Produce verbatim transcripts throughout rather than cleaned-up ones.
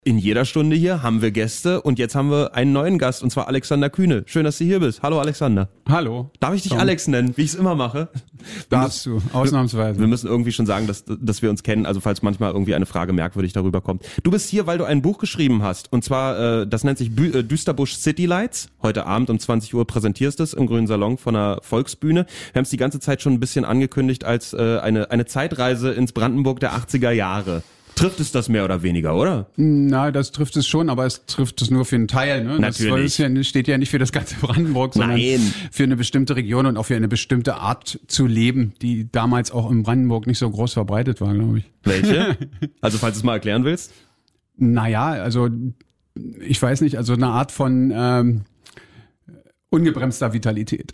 In jeder Stunde hier haben wir Gäste und jetzt haben wir einen neuen Gast und zwar Alexander Kühne. Schön, dass du hier bist. Hallo Alexander. Hallo. Darf ich dich Tom. Alex nennen, wie ich es immer mache? Darfst du, ausnahmsweise. Wir müssen irgendwie schon sagen, dass, dass wir uns kennen, also falls manchmal irgendwie eine Frage merkwürdig darüber kommt. Du bist hier, weil du ein Buch geschrieben hast und zwar, äh, das nennt sich Bü- äh, Düsterbusch City Lights. Heute Abend um zwanzig Uhr präsentierst du es im Grünen Salon von der Volksbühne. Wir haben es die ganze Zeit schon ein bisschen angekündigt als äh, eine, eine Zeitreise ins Brandenburg der achtziger Jahre. Trifft es das mehr oder weniger, oder? Na, das trifft es schon, aber es trifft es nur für einen Teil. Ne? Das Natürlich. ja, steht ja nicht für das ganze Brandenburg, sondern Nein. für eine bestimmte Region und auch für eine bestimmte Art zu leben, die damals auch in Brandenburg nicht so groß verbreitet war, glaube ich. Welche? Also falls du es mal erklären willst. Naja, also ich weiß nicht, also eine Art von ähm, ungebremster Vitalität.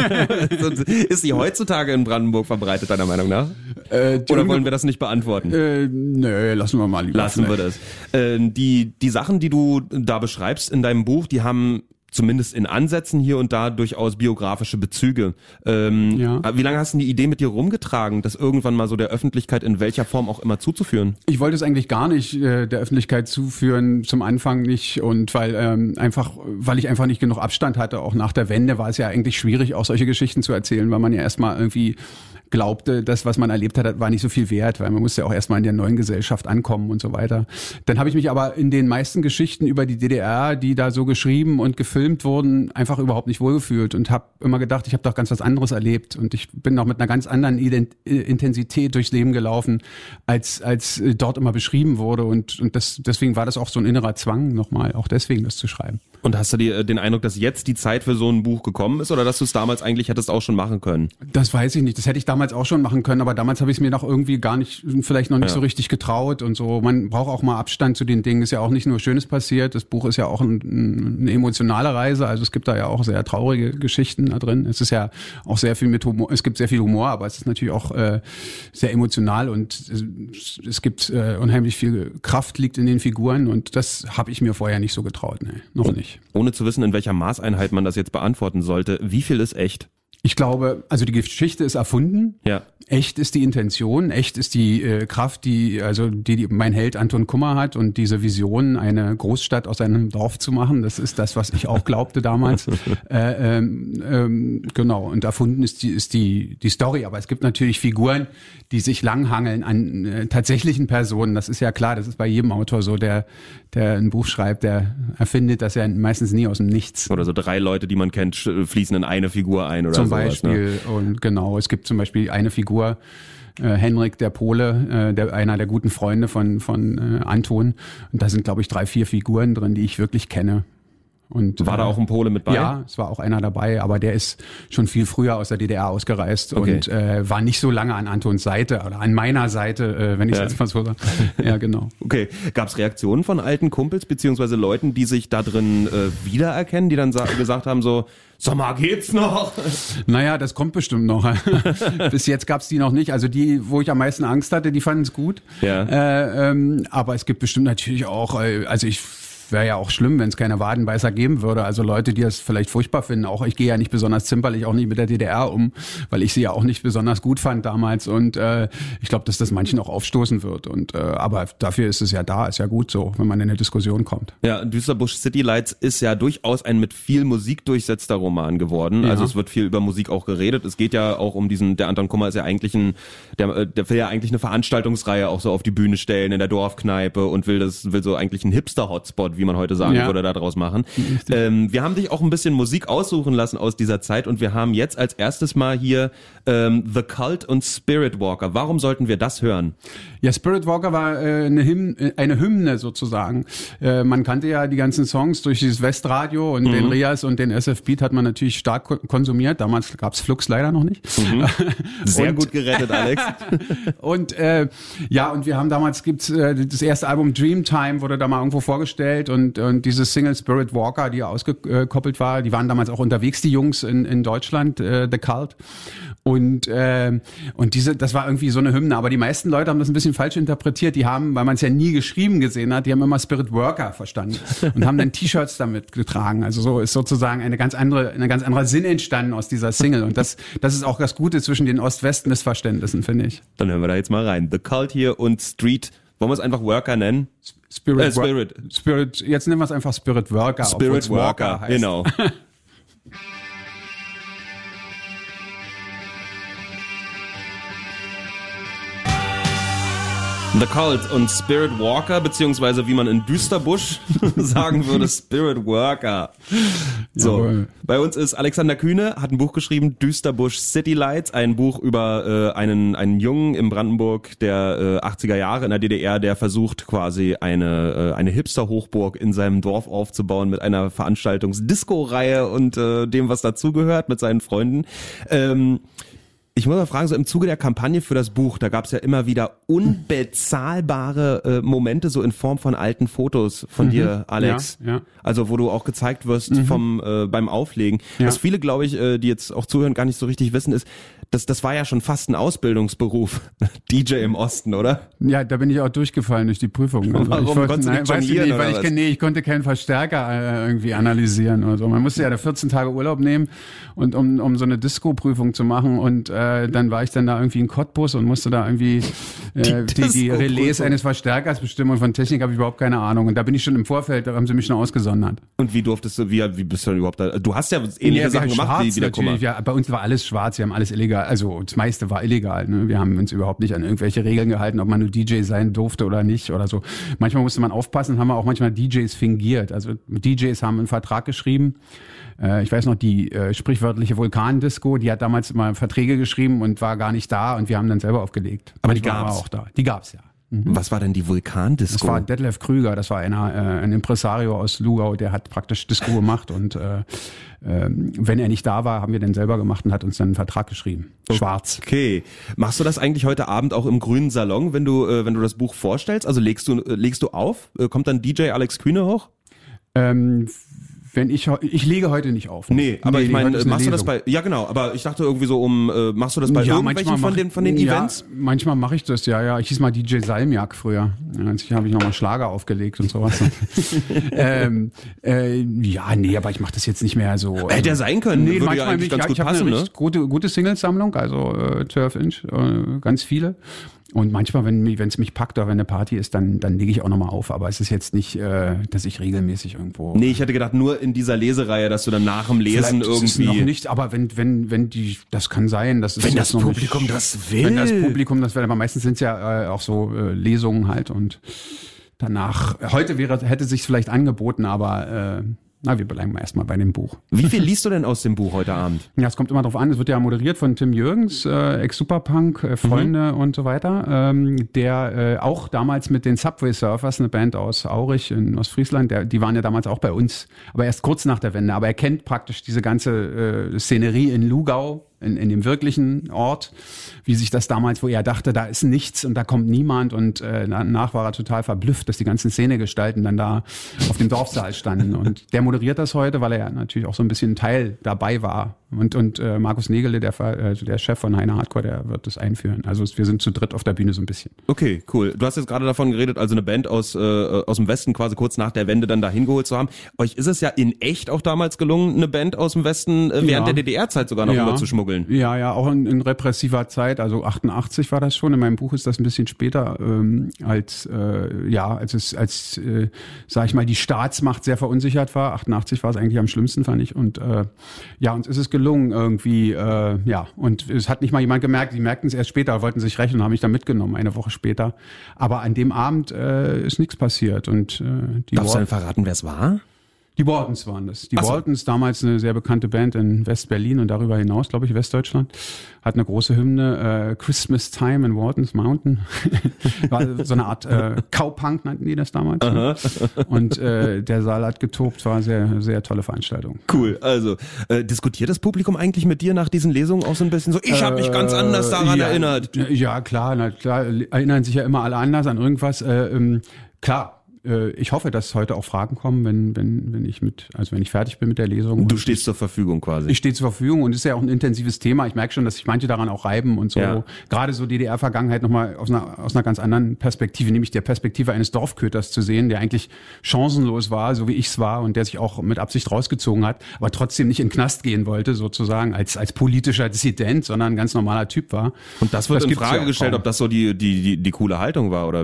Ist sie heutzutage in Brandenburg verbreitet, deiner Meinung nach? Äh, Oder wollen wir das nicht beantworten? Äh, nö, lassen wir mal lieber. Lassen wir das. Äh, die, die Sachen, die du da beschreibst in deinem Buch, die haben zumindest in Ansätzen hier und da durchaus biografische Bezüge. Ähm, Ja. Wie lange hast du die Idee mit dir rumgetragen, das irgendwann mal so der Öffentlichkeit in welcher Form auch immer zuzuführen? Ich wollte es eigentlich gar nicht äh, der Öffentlichkeit zuführen, zum Anfang nicht und weil ähm, einfach, weil ich einfach nicht genug Abstand hatte. Auch nach der Wende war es ja eigentlich schwierig, auch solche Geschichten zu erzählen, weil man ja erstmal irgendwie glaubte, das, was man erlebt hat, war nicht so viel wert, weil man musste ja auch erstmal in der neuen Gesellschaft ankommen und so weiter. Dann habe ich mich aber in den meisten Geschichten über die D D R, die da so geschrieben und gefilmt wurden, einfach überhaupt nicht wohlgefühlt und habe immer gedacht, ich habe doch ganz was anderes erlebt und ich bin noch mit einer ganz anderen Ident- Intensität durchs Leben gelaufen, als als dort immer beschrieben wurde und und das deswegen war das auch so ein innerer Zwang nochmal, auch deswegen das zu schreiben. Und hast du dir den Eindruck, dass jetzt die Zeit für so ein Buch gekommen ist oder dass du es damals eigentlich hättest auch schon machen können? Das weiß ich nicht. Das hätte ich damals auch schon machen können, aber damals habe ich es mir noch irgendwie gar nicht, vielleicht noch nicht Ja. so richtig getraut und so. Man braucht auch mal Abstand zu den Dingen. Ist ja auch nicht nur Schönes passiert. Das Buch ist ja auch ein, ein, eine emotionale Reise. Also es gibt da ja auch sehr traurige Geschichten da drin. Es ist ja auch sehr viel mit Humor. Es gibt sehr viel Humor, aber es ist natürlich auch äh, sehr emotional und es, es gibt äh, unheimlich viel Kraft liegt in den Figuren und das habe ich mir vorher nicht so getraut. Nee, noch nicht. Ohne zu wissen, in welcher Maßeinheit man das jetzt beantworten sollte, wie viel ist echt? Ich glaube, also die Geschichte ist erfunden. Ja. Echt ist die Intention, echt ist die äh, Kraft, die also die, die mein Held Anton Kummer hat und diese Vision, eine Großstadt aus einem Dorf zu machen. Das ist das, was ich auch glaubte damals. äh, ähm, ähm, genau. Und erfunden ist die ist die die Story. Aber es gibt natürlich Figuren, die sich langhangeln an äh, tatsächlichen Personen. Das ist ja klar. Das ist bei jedem Autor so, der der ein Buch schreibt, der erfindet das ja meistens nie aus dem Nichts. Oder so drei Leute, die man kennt, fließen in eine Figur ein oder Zum sowas. Beispiel. Ne? Und genau, es gibt zum Beispiel eine Figur, äh, Henrik der Pole, äh, der, einer der guten Freunde von, von äh, Anton. Und da sind, glaube ich, drei, vier Figuren drin, die ich wirklich kenne. Und, War da auch ein Pole mit bei? Ja, es war auch einer dabei, aber der ist schon viel früher aus der D D R ausgereist Okay. und äh, war nicht so lange an Antons Seite oder an meiner Seite, äh, wenn ich es Ja. jetzt mal so sage. Ja, genau. Okay, gab es Reaktionen von alten Kumpels beziehungsweise Leuten, die sich da drin äh, wiedererkennen, die dann sa- gesagt haben so, sag mal, geht's noch? Naja, das kommt bestimmt noch. Bis jetzt gab's die noch nicht. Also die, wo ich am meisten Angst hatte, die fanden es gut. Ja. Äh, ähm, aber es gibt bestimmt natürlich auch, äh, also ich wäre ja auch schlimm, wenn es keine Wadenbeißer geben würde. Also Leute, die das vielleicht furchtbar finden. Auch ich gehe ja nicht besonders zimperlich, auch nicht mit der D D R um, weil ich sie ja auch nicht besonders gut fand damals. Und äh, ich glaube, dass das manchen auch aufstoßen wird. Und äh, aber dafür ist es ja da, ist ja gut so, wenn man in eine Diskussion kommt. Ja, Düsterbusch City Lights ist ja durchaus ein mit viel Musik durchsetzter Roman geworden. Ja. Also es wird viel über Musik auch geredet. Es geht ja auch um diesen, der Anton Kummer ist ja eigentlich ein, der, der will ja eigentlich eine Veranstaltungsreihe auch so auf die Bühne stellen in der Dorfkneipe und will das, will so eigentlich einen Hipster-Hotspot, wie man heute sagen Ja. würde, daraus machen. Ähm, wir haben dich auch ein bisschen Musik aussuchen lassen aus dieser Zeit und wir haben jetzt als erstes mal hier ähm, The Cult und Spirit Walker. Warum sollten wir das hören? Ja, Spirit Walker war äh, eine, Hymn, äh, eine Hymne sozusagen. Äh, man kannte ja die ganzen Songs durch dieses Westradio und mhm. den Rias und den S F Beat hat man natürlich stark ko- konsumiert. Damals gab's Flux leider noch nicht. Mhm. Sehr und, gut gerettet, Alex. und äh, ja, und wir haben damals gibt's äh, das erste Album Dreamtime wurde da mal irgendwo vorgestellt und und diese Single Spirit Walker, die ausgekoppelt war, die waren damals auch unterwegs, die Jungs in in Deutschland, äh, The Cult. Und äh, und diese, das war irgendwie so eine Hymne, aber die meisten Leute haben das ein bisschen falsch interpretiert. Die haben, weil man es ja nie geschrieben gesehen hat, die haben immer Spirit Worker verstanden und haben dann T-Shirts damit getragen. Also so ist sozusagen eine ganz andere, eine ganz anderer Sinn entstanden aus dieser Single. Und das, das ist auch das Gute zwischen den Ost-West-Missverständnissen, finde ich. Dann hören wir da jetzt mal rein. The Cult hier und Street Wollen wir es einfach Worker nennen? Spirit, äh, Spirit. Spirit. Jetzt nennen wir es einfach Spirit Worker. Spirit Worker, heißt. Genau. The Cult und Spirit Walker, beziehungsweise wie man in Düsterbusch sagen würde, Spirit Worker. So, Jawohl. Bei uns ist Alexander Kühne, hat ein Buch geschrieben, Düsterbusch City Lights, ein Buch über äh, einen einen Jungen in Brandenburg der äh, achtziger Jahre in der D D R, der versucht quasi eine äh, eine Hipster-Hochburg in seinem Dorf aufzubauen mit einer Veranstaltungs-Disco-Reihe und äh, dem, was dazugehört, mit seinen Freunden. Ähm, Ich muss mal fragen, so im Zuge der Kampagne für das Buch, da gab es ja immer wieder unbezahlbare äh, Momente, so in Form von alten Fotos von mhm. dir, Alex. Ja, ja. Also wo du auch gezeigt wirst mhm. vom äh, beim Auflegen. Ja. Was viele, glaube ich, äh, die jetzt auch zuhören, gar nicht so richtig wissen, ist, das, das war ja schon fast ein Ausbildungsberuf, D J im Osten, oder? Ja, da bin ich auch durchgefallen durch die Prüfung. Also Warum? Ich wollte, Konntest nein, du nicht jonglieren, nicht, weil oder ich, was? nee, ich konnte keinen Verstärker äh, irgendwie analysieren oder so. Man musste ja da vierzehn Tage Urlaub nehmen und um um so eine Disco-Prüfung zu machen und äh, dann war ich dann da irgendwie in Cottbus und musste da irgendwie äh, die, die, die Relais eines Verstärkers bestimmen und von Technik habe ich überhaupt keine Ahnung. Und da bin ich schon im Vorfeld, da haben sie mich schon ausgesondert. Und wie durftest du, wie, wie bist du denn überhaupt da? Du hast ja ähnliche ja, Sachen gemacht wie, wie der Kummer. Ja, bei uns war alles schwarz, wir haben alles illegal, also das meiste war illegal. Ne? Wir haben uns überhaupt nicht an irgendwelche Regeln gehalten, ob man nur D J sein durfte oder nicht oder so. Manchmal musste man aufpassen, haben wir auch manchmal D Js fingiert. Also D Js haben einen Vertrag geschrieben. Ich weiß noch, die äh, sprichwörtliche Vulkandisco, die hat damals immer Verträge geschrieben und war gar nicht da und wir haben dann selber aufgelegt. Aber die gab's? War auch da. Die gab's ja. Mhm. Was war denn die Vulkandisco? Das war Detlef Krüger, das war einer, äh, ein Impresario aus Lugau, der hat praktisch Disco gemacht und äh, äh, wenn er nicht da war, haben wir den selber gemacht und hat uns dann einen Vertrag geschrieben. Schwarz. Okay. Machst du das eigentlich heute Abend auch im grünen Salon, wenn du äh, wenn du das Buch vorstellst? Also legst du äh, legst du auf? Äh, kommt dann D J Alex Kühne hoch? Ähm, Wenn ich ich lege heute nicht auf. Nee, aber nee, ich meine, machst Lesung. du das bei ja genau, aber ich dachte irgendwie so um äh, machst du das bei ja, irgendwelchen von mach, den von den ja, Events? Manchmal mache ich das, ja, ja. Ich hieß mal D J Salmiak früher. Jetzt habe ich nochmal Schlager aufgelegt und sowas. ähm, äh, ja, nee, aber ich mache das jetzt nicht mehr so. Hätte ja sein können, nee, würde ja eigentlich ganz ja, gut ich passen, eine ne? richtig gute gute Singles-Sammlung, also äh, zwölf Inch, äh, ganz viele. Und manchmal, wenn es mich packt oder wenn eine Party ist, dann, dann lege ich auch nochmal auf. Aber es ist jetzt nicht, äh, dass ich regelmäßig irgendwo... Nee, ich hätte gedacht, nur in dieser Lesereihe, dass du dann nach dem Lesen irgendwie... Ist noch nicht, aber wenn, wenn, wenn die, das kann sein, dass es wenn das noch Publikum nicht, das will. Wenn das Publikum das will, aber meistens sind es ja äh, auch so äh, Lesungen halt und danach, heute wäre, hätte sich's vielleicht angeboten, aber... Äh, Na, wir bleiben erstmal bei dem Buch. Wie viel liest du denn aus dem Buch heute Abend? Ja, es kommt immer drauf an. Es wird ja moderiert von Tim Jürgens, äh, Ex-Superpunk, äh, Freunde mhm. und so weiter. Ähm, der äh, auch damals mit den Subway Surfers, eine Band aus Aurich in Ostfriesland, der, die waren ja damals auch bei uns, aber erst kurz nach der Wende. Aber er kennt praktisch diese ganze äh, Szenerie in Lugau, in, in dem wirklichen Ort, wie sich das damals, wo er dachte, da ist nichts und da kommt niemand und äh, danach war er total verblüfft, dass die ganzen Szenegestalten dann da auf dem Dorfsaal standen und der moderiert das heute, weil er ja natürlich auch so ein bisschen Teil dabei war und und äh, Markus Nägele, der, also der Chef von Heine Hardcore, der wird das einführen. Also wir sind zu dritt auf der Bühne so ein bisschen. Okay, cool. Du hast jetzt gerade davon geredet, also eine Band aus äh, aus dem Westen quasi kurz nach der Wende dann da hingeholt zu haben. Euch ist es ja in echt auch damals gelungen, eine Band aus dem Westen äh, während ja. der D D R-Zeit sogar noch ja. rüber zu schmuggeln. Ja, ja, auch in, in repressiver Zeit, also achtundachtzig war das schon. In meinem Buch ist das ein bisschen später, ähm, als äh, ja, als es als äh, sag ich mal die Staatsmacht sehr verunsichert war. achtundachtzig war es eigentlich am schlimmsten, fand ich. Und äh, ja, uns ist es gelungen irgendwie, äh, ja, und es hat nicht mal jemand gemerkt. Die merkten es erst später, wollten sich rächen und haben mich dann mitgenommen eine Woche später. Aber an dem Abend äh, ist nichts passiert und äh, die Darfst du denn verraten, wer es war? Die Waltons waren das. Die Ach so. Waltons, damals eine sehr bekannte Band in West-Berlin und darüber hinaus, glaube ich, Westdeutschland, hat eine große Hymne, äh, Christmas Time in Waltons Mountain. War so eine Art äh, Cowpunk nannten die das damals. Ne? Und äh, der Saal hat getobt, war eine sehr, sehr tolle Veranstaltung. Cool, also äh, diskutiert das Publikum eigentlich mit dir nach diesen Lesungen auch so ein bisschen so, ich habe mich ganz anders daran ja, erinnert? Ja, klar, na, klar, erinnern sich ja immer alle anders an irgendwas. Äh, ähm, klar. Ich hoffe, dass heute auch Fragen kommen, wenn, wenn, wenn ich mit, also wenn ich fertig bin mit der Lesung. Du stehst zur Verfügung quasi. Ich stehe zur Verfügung und es ist ja auch ein intensives Thema. Ich merke schon, dass sich manche daran auch reiben und so. Ja. Gerade so D D R-Vergangenheit nochmal aus einer, aus einer ganz anderen Perspektive, nämlich der Perspektive eines Dorfköters zu sehen, der eigentlich chancenlos war, so wie ich es war und der sich auch mit Absicht rausgezogen hat, aber trotzdem nicht in den Knast gehen wollte, sozusagen, als, als politischer Dissident, sondern ein ganz normaler Typ war. Und das wird das in Frage ja gestellt, kaum. ob das so die, die, die, die coole Haltung war oder wie?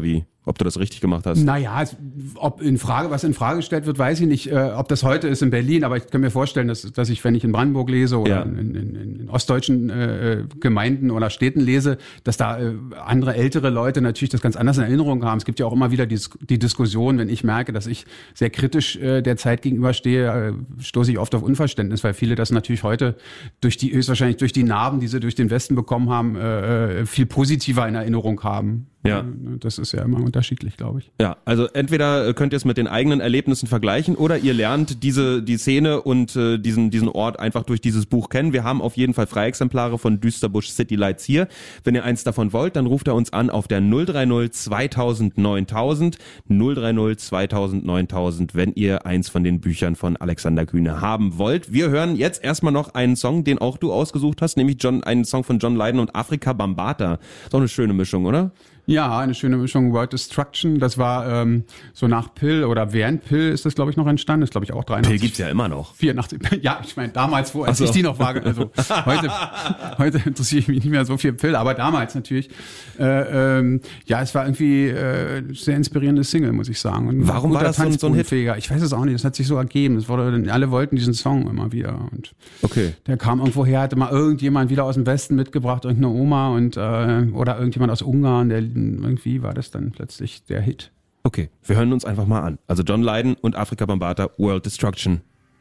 ob du das richtig gemacht hast. Naja, es, ob in Frage, was in Frage gestellt wird, weiß ich nicht, äh, ob das heute ist in Berlin, aber ich kann mir vorstellen, dass, dass ich, wenn ich in Brandenburg lese oder Ja. in, in, in ostdeutschen äh, Gemeinden oder Städten lese, dass da äh, andere ältere Leute natürlich das ganz anders in Erinnerung haben. Es gibt ja auch immer wieder die, die Diskussion, wenn ich merke, dass ich sehr kritisch äh, der Zeit gegenüberstehe, äh, stoße ich oft auf Unverständnis, weil viele das natürlich heute durch die, höchstwahrscheinlich durch die Narben, die sie durch den Westen bekommen haben, äh, viel positiver in Erinnerung haben. Ja. Das ist ja immer unterschiedlich, glaube ich. Ja, also entweder könnt ihr es mit den eigenen Erlebnissen vergleichen oder ihr lernt diese die Szene und äh, diesen diesen Ort einfach durch dieses Buch kennen. Wir haben auf jeden Fall Freiexemplare von Düsterbusch City Lights hier. Wenn ihr eins davon wollt, dann ruft er uns an auf der null drei null zweitausend neuntausend null drei null zweitausend neuntausend, wenn ihr eins von den Büchern von Alexander Kühne haben wollt. Wir hören jetzt erstmal noch einen Song, den auch du ausgesucht hast, nämlich John, einen Song von John Lydon und Afrika Bambaataa. Ist auch eine schöne Mischung, oder? Ja, eine schöne Mischung. World Destruction, das war ähm, so nach Pill oder während Pill ist das, glaube ich, noch entstanden. Das ist, glaube ich, auch dreiundachtzig. Pill gibt's ja immer noch. vierundachtzig. Ja, ich meine, damals, wo, als Ach so. ich die noch war, also heute, heute interessiere ich mich nicht mehr so viel Pill, aber damals natürlich. Äh, ähm, ja, es war irgendwie äh, sehr inspirierendes Single, muss ich sagen. Und Warum war guter das so ein- so ein Hit? Tanzbodenfähiger. Ich weiß es auch nicht, das hat sich so ergeben. Das wurde, alle wollten diesen Song immer wieder. Und Okay. der kam irgendwo her, hatte mal irgendjemand wieder aus dem Westen mitgebracht, irgendeine Oma und äh, oder irgendjemand aus Ungarn, der irgendwie war das dann plötzlich der Hit. Okay, wir hören uns einfach mal an. Also John Lydon und Afrika Bambaataa, World Destruction.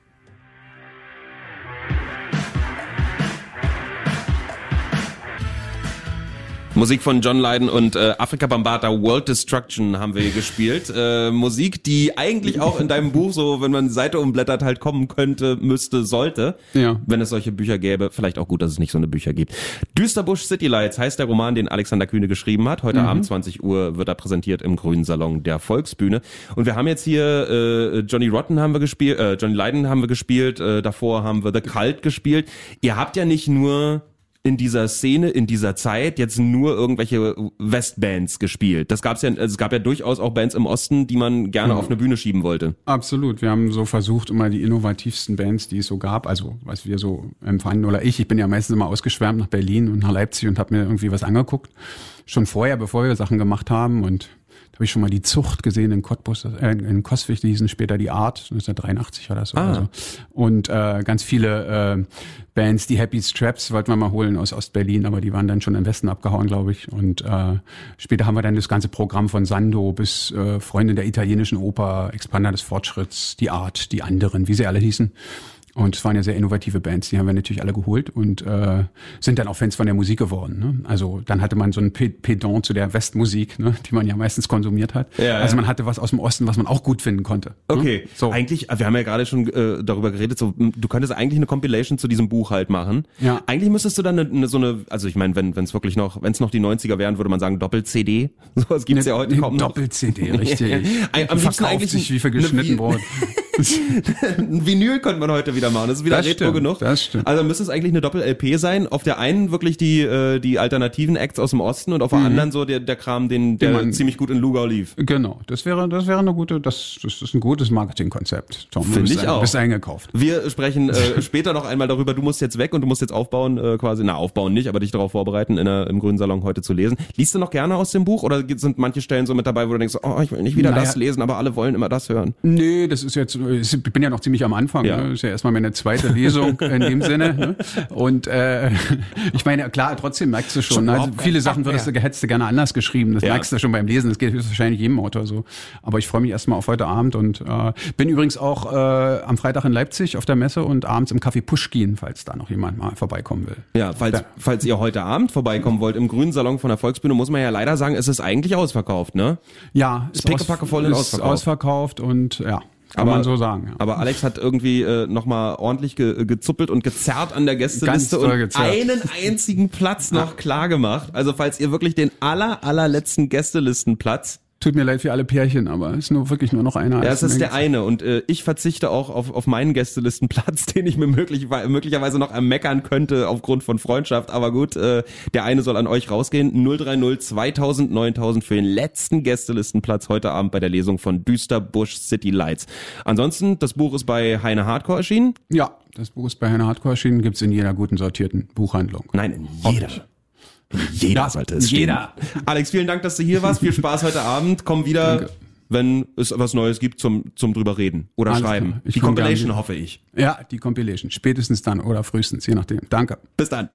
Musik von John Lydon und äh, Afrika Bambaataa, World Destruction haben wir hier gespielt. Äh, Musik, die eigentlich auch in deinem Buch so, wenn man die Seite umblättert, halt kommen könnte, müsste, sollte. Ja. Wenn es solche Bücher gäbe. Vielleicht auch gut, dass es nicht so eine Bücher gibt. Düsterbusch City Lights heißt der Roman, den Alexander Kühne geschrieben hat. Heute Abend zwanzig Uhr wird er präsentiert im Grünen Salon der Volksbühne. Und wir haben jetzt hier äh, Johnny Rotten haben wir gespielt, äh, Johnny Lydon haben wir gespielt, äh, davor haben wir The Cult gespielt. Ihr habt ja nicht nur in dieser Szene, in dieser Zeit jetzt nur irgendwelche Westbands gespielt. Das gab's ja, also es gab ja durchaus auch Bands im Osten, die man gerne Ja. auf eine Bühne schieben wollte. Absolut. Wir haben so versucht, immer die innovativsten Bands, die es so gab, also was wir so empfanden, oder ich, ich bin ja meistens immer ausgeschwärmt nach Berlin und nach Leipzig und habe mir irgendwie was angeguckt. Schon vorher, bevor wir Sachen gemacht haben, und da habe ich schon mal die Zucht gesehen in Cottbus, äh, in Coswig, die hießen später die Art, neunzehnhundertdreiundachtzig oder so. Ah. Also. Und äh, ganz viele äh, Bands, die Happy Straps wollten wir mal holen aus Ostberlin, aber die waren dann schon im Westen abgehauen, glaube ich. Und äh, später haben wir dann das ganze Programm von Sando bis äh, Freunde der italienischen Oper, Expander des Fortschritts, die Art, die anderen, wie sie alle hießen. Und es waren ja sehr innovative Bands, die haben wir natürlich alle geholt und äh, sind dann auch Fans von der Musik geworden. Ne? Also dann hatte man so ein Pendant zu der Westmusik, ne? Die man ja meistens konsumiert hat. Ja, also ja. man hatte was aus dem Osten, was man auch gut finden konnte. Okay, Ne? So. eigentlich, wir haben ja gerade schon äh, darüber geredet, so, m, du könntest eigentlich eine Compilation zu diesem Buch halt machen. Ja. Eigentlich müsstest du dann eine, eine, so eine, also ich meine, wenn es wirklich noch, wenn es noch die neunziger wären, würde man sagen Doppel-C D. Sowas gibt's ja heute kaum noch. Doppel-C D, richtig. Ein- am liebsten Verkauft eigentlich sich wie für eine geschnitten Vi- Brot. Ein Vinyl könnte man heute wieder machen. Das ist wieder Das retro stimmt, genug. das stimmt. Also müsste es eigentlich eine Doppel-L P sein. Auf der einen wirklich die äh, die alternativen Acts aus dem Osten und auf der anderen so der der Kram, den der Den man- ziemlich gut in Lugau lief. Genau, das wäre, das wäre eine gute, das, das ist ein gutes Marketingkonzept. Tom, Finde du bist ich ein- auch. Bist eingekauft. Wir sprechen äh, später noch einmal darüber, du musst jetzt weg und du musst jetzt aufbauen, äh, quasi, na aufbauen nicht, aber dich darauf vorbereiten, in der, im Grünen Salon heute zu lesen. Liest du noch gerne aus dem Buch oder sind manche Stellen so mit dabei, wo du denkst, oh, ich will nicht wieder Naja. das lesen, aber alle wollen immer das hören? Nee, das ist jetzt, ich bin ja noch ziemlich am Anfang, Ja. ne? Das ist ja erstmal meine zweite Lesung in dem Sinne. Ne? Und äh, ich meine, klar, trotzdem merkst du schon, Schon also überhaupt viele keinen Sachen Bock würdest du, mehr. hättest du gerne anders geschrieben. Das Ja. merkst du schon beim Lesen, das geht höchstwahrscheinlich jedem Autor so. Aber ich freue mich erstmal auf heute Abend und äh, bin übrigens auch äh, am Freitag in Leipzig auf der Messe und abends im Café Puschkin, falls da noch jemand mal vorbeikommen will. Ja, falls, Da- falls ihr heute Abend vorbeikommen wollt im Grünen Salon von der Volksbühne, muss man ja leider sagen, es ist eigentlich ausverkauft, ne? Ja, ist, pickepacke voll und ist ausverkauft. ausverkauft und ja, kann Aber- man so sagen. Ja. Aber Alex hat irgendwie äh, nochmal ordentlich ge gezuppelt und gezerrt an der Gästeliste Ganz doll und gezerrt. einen einzigen Platz noch klar gemacht. Also falls ihr wirklich den aller, allerletzten Gästelistenplatz. Tut mir leid für alle Pärchen, aber es ist nur wirklich nur noch einer. Ja, es ist der Menge. eine und äh, ich verzichte auch auf, auf meinen Gästelistenplatz, den ich mir möglich, möglicherweise noch ermeckern könnte aufgrund von Freundschaft. Aber gut, äh, der eine soll an euch rausgehen. null drei null zweitausend neuntausend für den letzten Gästelistenplatz heute Abend bei der Lesung von Düsterbusch City Lights. Ansonsten, das Buch ist bei Heine Hardcore erschienen. Ja, das Buch ist bei Heine Hardcore erschienen, gibt's in jeder guten sortierten Buchhandlung. Nein, in jeder. Jeder Ja, sollte es jeder. stehen. Alex, vielen Dank, dass du hier warst. Viel Spaß heute Abend. Komm wieder, Danke. wenn es was Neues gibt zum, zum drüber reden oder Alles schreiben. klar. Ich Die komm Compilation gern. hoffe ich. Ja, die Compilation. Spätestens dann oder frühestens, je nachdem. Danke. Bis dann.